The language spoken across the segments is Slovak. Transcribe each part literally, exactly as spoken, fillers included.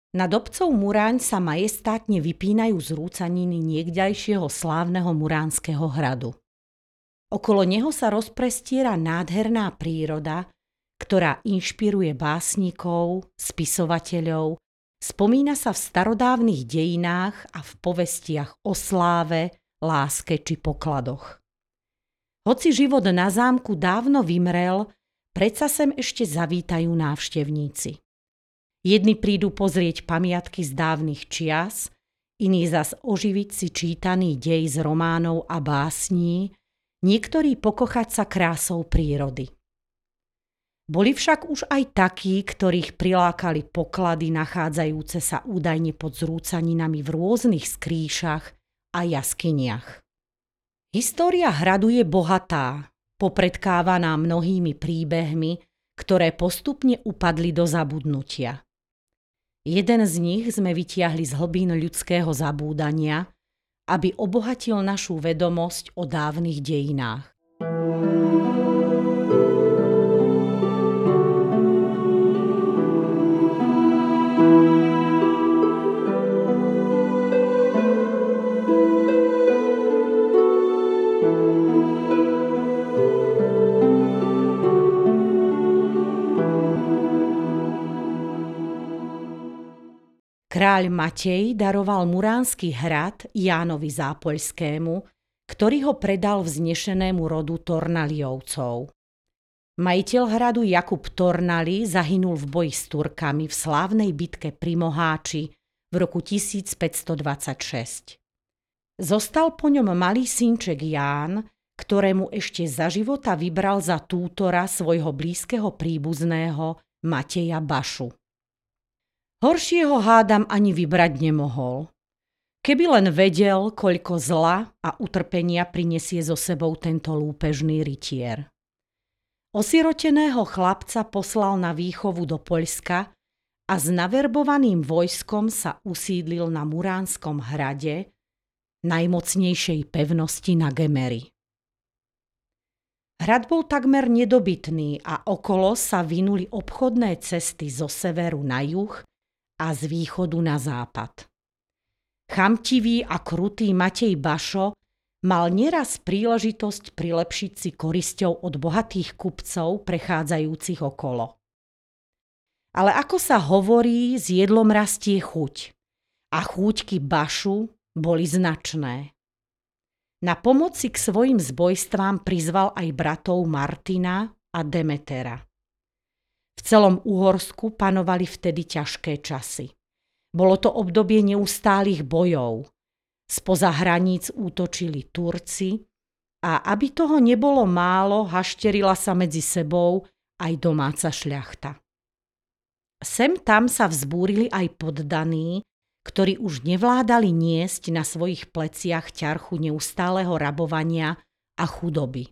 Nad obcov Muráň sa majestátne vypínajú zrúcaniny niekdajšieho slávneho muránskeho hradu. Okolo neho sa rozprestiera nádherná príroda, ktorá inšpiruje básnikov, spisovateľov, spomína sa v starodávnych dejinách a v povestiach o sláve, láske či pokladoch. Hoci život na zámku dávno vymrel, predsa sem ešte zavítajú návštevníci. Jedni prídu pozrieť pamiatky z dávnych čias, iní zas oživiť si čítaný dej z románov a básní, niektorí pokochať sa krásou prírody. Boli však už aj takí, ktorých prilákali poklady nachádzajúce sa údajne pod zrúcaninami v rôznych skrýšach a jaskyniach. História hradu je bohatá, popredkávaná mnohými príbehmi, ktoré postupne upadli do zabudnutia. Jeden z nich sme vytiahli z hlbín ľudského zabúdania, aby obohatil našu vedomosť o dávnych dejinách. Kráľ Matej daroval muránsky hrad Jánovi Zápoľskému, ktorý ho predal vznešenému rodu Tornaliovcov. Majiteľ hradu Jakub Tornali zahynul v boji s Turkami v slávnej bitke pri Moháči v roku tisícpäťstodvadsaťšesť. Zostal po ňom malý synček Ján, ktorému ešte za života vybral za tútora svojho blízkeho príbuzného Mateja Bašu. Horšieho hádam ani vybrať nemohol. Keby len vedel, koľko zla a utrpenia prinesie so sebou tento lúpežný rytier. Osiroteného chlapca poslal na výchovu do Poľska a s naverbovaným vojskom sa usídlil na Muránskom hrade, najmocnejšej pevnosti na Gemeri. Hrad bol takmer nedobytný a okolo sa vinuli obchodné cesty zo severu na juh a z východu na západ. Chamtivý a krutý Matej Bašo mal neraz príležitosť prilepšiť si korisťou od bohatých kupcov prechádzajúcich okolo. Ale ako sa hovorí, s jedlom rastie chuť a chúťky Bašu boli značné. Na pomoci k svojim zbojstvám prizval aj bratov Martina a Demetera. V celom Uhorsku panovali vtedy ťažké časy. Bolo to obdobie neustálych bojov. Spoza hraníc útočili Turci a aby toho nebolo málo, hašterila sa medzi sebou aj domáca šľachta. Sem tam sa vzbúrili aj poddaní, ktorí už nevládali niesť na svojich pleciach ťarchu neustáleho rabovania a chudoby.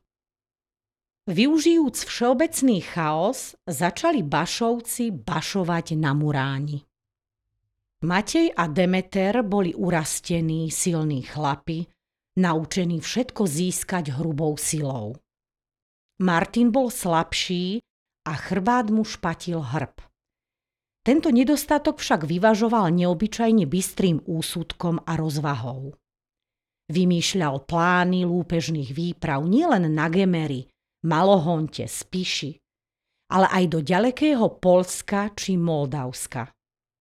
Využijúc všeobecný chaos, začali Bašovci bašovať na Muráni. Matej a Demeter boli urastení, silní chlapi, naučení všetko získať hrubou silou. Martin bol slabší a chrbát mu špatil hrb. Tento nedostatok však vyvažoval neobyčajne bystrým úsudkom a rozvahou. Vymýšľal plány lúpežných výprav nielen na Gemeri, Malohonte, Spiši, ale aj do ďalekého Poľska či Moldavska.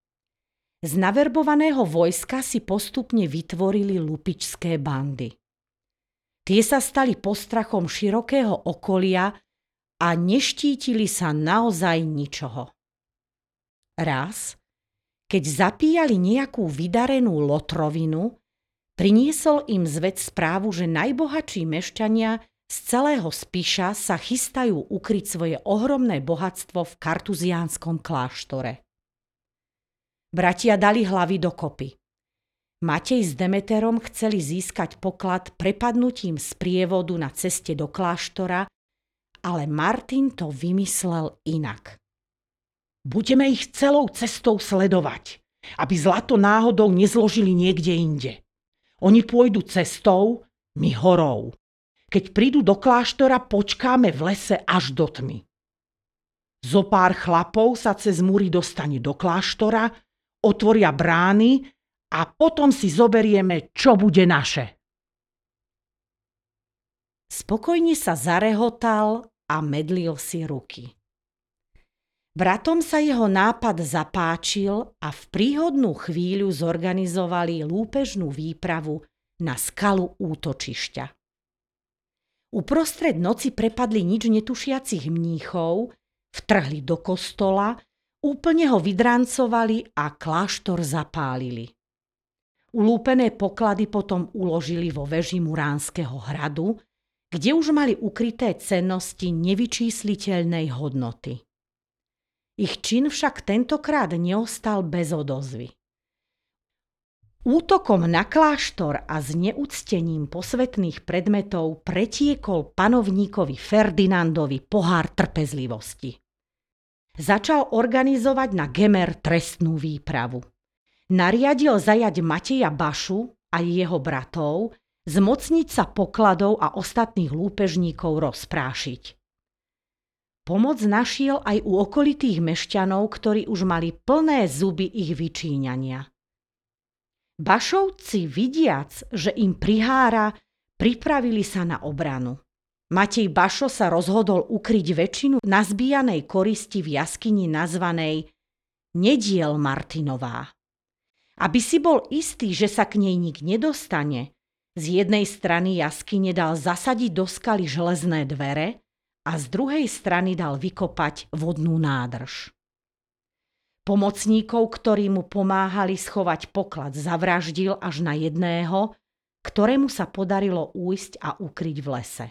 Z naverbovaného vojska si postupne vytvorili lupičské bandy. Tie sa stali postrachom širokého okolia a neštítili sa naozaj ničoho. Raz, keď zapíjali nejakú vydarenú lotrovinu, priniesol im zved správu, že najbohatší mešťania z celého Spiša sa chystajú ukryť svoje ohromné bohatstvo v kartuziánskom kláštore. Bratia dali hlavy dokopy. Matej s Demeterom chceli získať poklad prepadnutím z prievodu na ceste do kláštora, ale Martin to vymyslel inak. Budeme ich celou cestou sledovať, aby zlato náhodou nezložili niekde inde. Oni pôjdu cestou, my horou. Keď prídu do kláštora, počkáme v lese až do tmy. Zopár chlapov sa cez múry dostane do kláštora, otvoria brány a potom si zoberieme, čo bude naše. Spokojne sa zarehotal a medlil si ruky. Bratom sa jeho nápad zapáčil a v príhodnú chvíľu zorganizovali lúpežnú výpravu na skalu útočišťa. Uprostred noci prepadli nič netušiacich mníchov, vtrhli do kostola, úplne ho vydrancovali a kláštor zapálili. Ulúpené poklady potom uložili vo veži Muránskeho hradu, kde už mali ukryté cennosti nevyčísliteľnej hodnoty. Ich čin však tentokrát neostal bez odozvy. Útokom na kláštor a zneúctením posvätných predmetov pretiekol panovníkovi Ferdinandovi pohár trpezlivosti. Začal organizovať na Gemer trestnú výpravu. Nariadil zajať Mateja Bašu a jeho bratov, zmocniť sa pokladov a ostatných lúpežníkov rozprášiť. Pomoc našiel aj u okolitých mešťanov, ktorí už mali plné zuby ich vyčíňania. Bašovci, vidiac, že im prihára, pripravili sa na obranu. Matej Bašo sa rozhodol ukryť väčšinu nazbíjanej koristi v jaskyni nazvanej Nediel Martinová. Aby si bol istý, že sa k nej nik nedostane, z jednej strany jaskyne dal zasadiť do skaly železné dvere a z druhej strany dal vykopať vodnú nádrž. Pomocníkov, ktorí mu pomáhali schovať poklad, zavraždil až na jedného, ktorému sa podarilo újsť a ukryť v lese.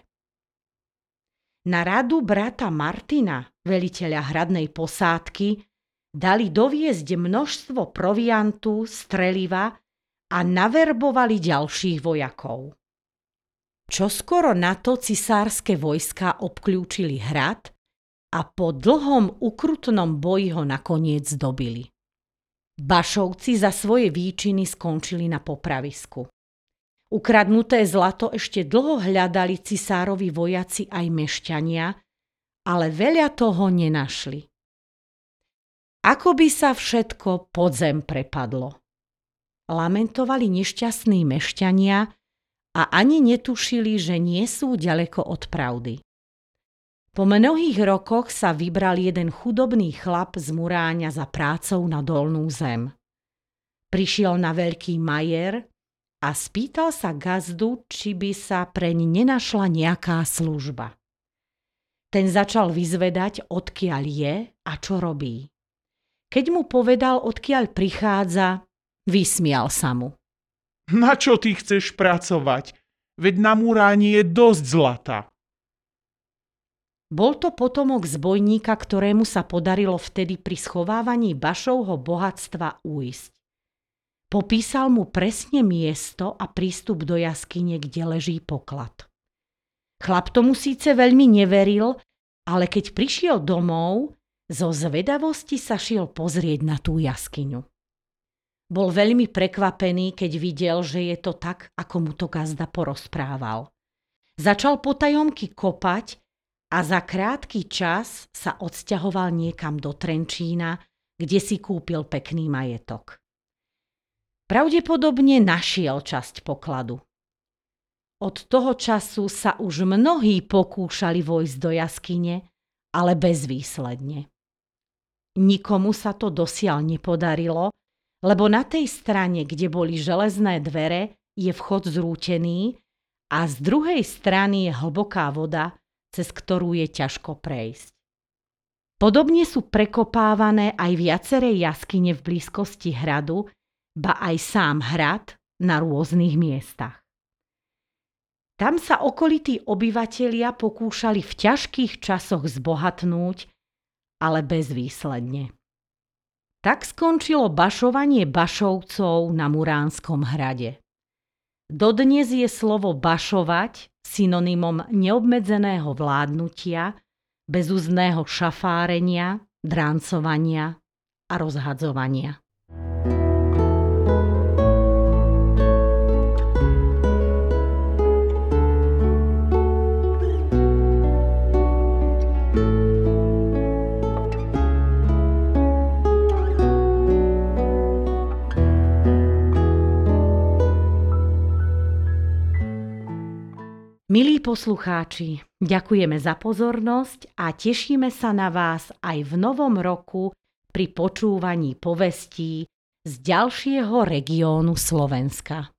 Na radu brata Martina, veliteľa hradnej posádky, dali doviesť množstvo proviantu, streliva a naverbovali ďalších vojakov. Čoskoro na to cisárske vojská obklúčili hrad a po dlhom ukrutnom boji ho nakoniec dobili. Bašovci za svoje výčiny skončili na popravisku. Ukradnuté zlato ešte dlho hľadali cisárovi vojaci aj mešťania, ale veľa toho nenašli. Ako by sa všetko pod zem prepadlo. Lamentovali nešťastní mešťania a ani netušili, že nie sú ďaleko od pravdy. Po mnohých rokoch sa vybral jeden chudobný chlap z Muráňa za prácou na dolnú zem. Prišiel na veľký majer a spýtal sa gazdu, či by sa preň nenašla nejaká služba. Ten začal vyzvedať, odkiaľ je a čo robí. Keď mu povedal, odkiaľ prichádza, vysmial sa mu. Na čo ty chceš pracovať? Veď na Muráni je dosť zlata. Bol to potomok zbojníka, ktorému sa podarilo vtedy pri schovávaní Bašovho bohatstva újsť. Popísal mu presne miesto a prístup do jaskyne, kde leží poklad. Chlap tomu síce veľmi neveril, ale keď prišiel domov, zo zvedavosti sa šiel pozrieť na tú jaskyňu. Bol veľmi prekvapený, keď videl, že je to tak, ako mu to gazda porozprával. Začal potajomky kopať a za krátky čas sa odsťahoval niekam do Trenčína, kde si kúpil pekný majetok. Pravdepodobne našiel časť pokladu. Od toho času sa už mnohí pokúšali vojsť do jaskyne, ale bezvýsledne. Nikomu sa to dosiaľ nepodarilo, lebo na tej strane, kde boli železné dvere, je vchod zrútený a z druhej strany je hlboká voda, cez ktorú je ťažko prejsť. Podobne sú prekopávané aj viaceré jaskyne v blízkosti hradu, ba aj sám hrad na rôznych miestach. Tam sa okolití obyvatelia pokúšali v ťažkých časoch zbohatnúť, ale bezvýsledne. Tak skončilo bašovanie Bašovcov na Muránskom hrade. Dodnes je slovo bašovať synonymom neobmedzeného vládnutia, bezúzdného šafárenia, dráncovania a rozhadzovania. Milí poslucháči, ďakujeme za pozornosť a tešíme sa na vás aj v novom roku pri počúvaní povestí z ďalšieho regiónu Slovenska.